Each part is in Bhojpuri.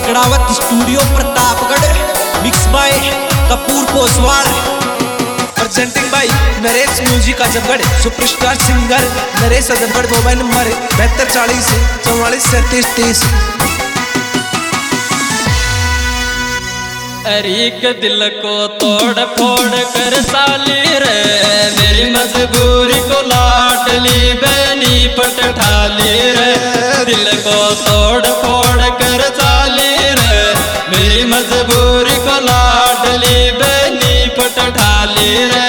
कड़ावत studio Pratapgarh, mix by Kapoor Poswal, presenting by Naresh music Azamgarh, superstar singer Naresh Azamgarh. Mobile number 7240 44 37 23। अरीक दिल को तोड़ फोड़ कर साली रे, मेरी मजबूरी को लाडली बहनी पट ठाली रे। दिल को तोड़ फोड़ कर साली रे, मेरी मजबूरी को लाडली बहनी पट ठाली रे।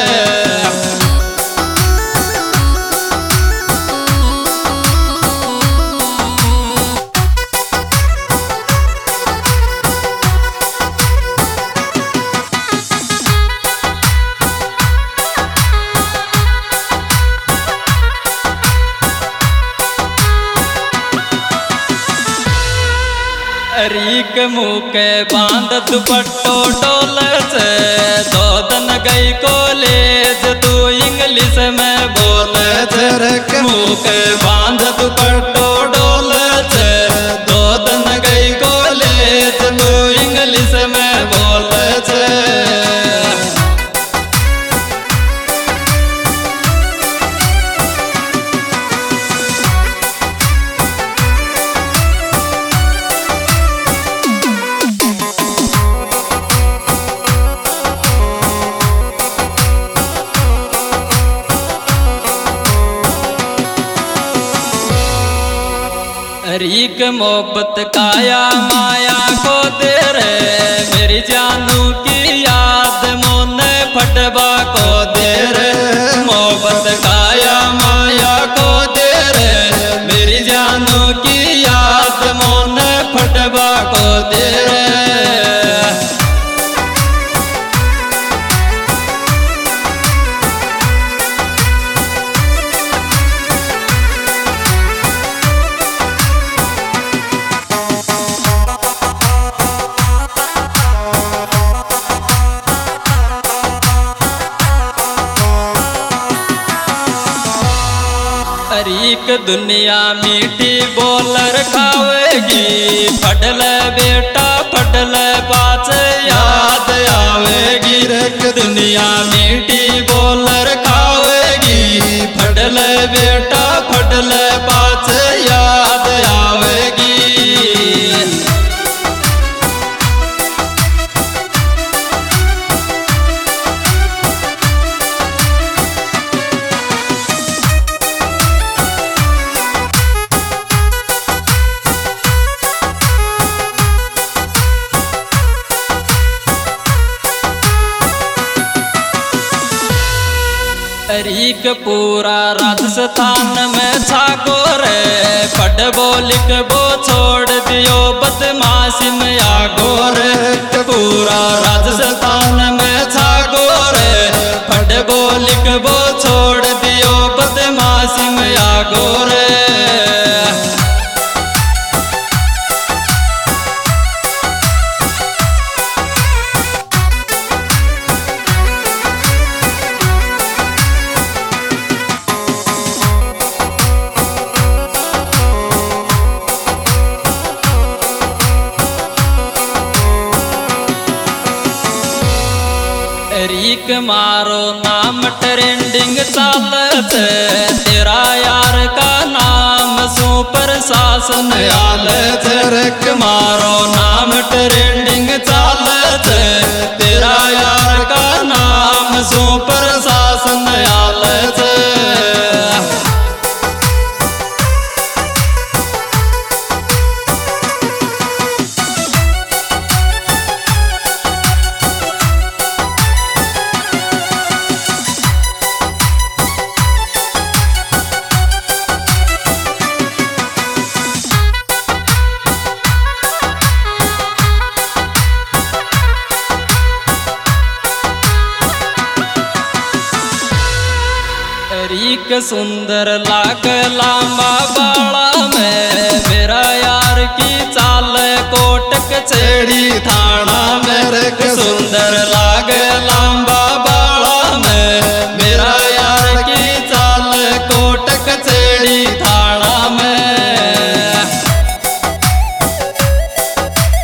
अरीक मुँह के बांध दुपट्टो टोल से, दो दिन गई कॉलेज तू इंग्लिश में बोले थे। मुँह के बांध दुपट्टो डोल से, दो दिन गई कॉलेज तू इंग्लिश में बोले थे। अरीक मोहब्बत काया माया को दे रे, मेरी जानू की याद मोने फटवा को दे रे। मोहब्बत काया माया को दे रे, मेरी जानू की याद मोने फटवा को दे रे। अरीक दुनिया मीठी बोलर खावेगी, फटल बेटा फटल पाच याद आवेगी। दुनिया मीठी बोलर खावेगी, फटल बेटा फटल पाच याद आवेगी। अरीक पूरा राजस्थान में छाको रे, पढ़बो लिखबो छोड़ दियो बदमाशी में आगो रे। पूरा राजस्थान में छाको रे, पढ़बो लिखबो छोड़ दियो बदमाशी में आगो रे। अरीक मारो नाम ट्रेंडिंग चालत, तेरा यार का नाम सुपर शासन आलत। मारो नाम ट्रेंडिंग चालत, तेरा यार का नाम सुपर शासन आलत। अरीक सुंदर लाग लांबा बाड़ा में, मेरा यार की चाल कोटक चेड़ी थाना में। सुंदर लाग लांबा बाड़ा में, मेरा यार की चाल कोटक चेड़ी थाना में।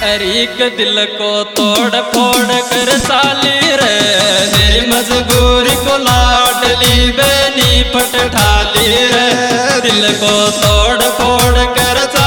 एक दिल को तोड़ फोड़ कर चाली रे, मेरी मजबूरी को लाडली बहनी पट ढाली रे, दिल को तोड़ फोड़ कर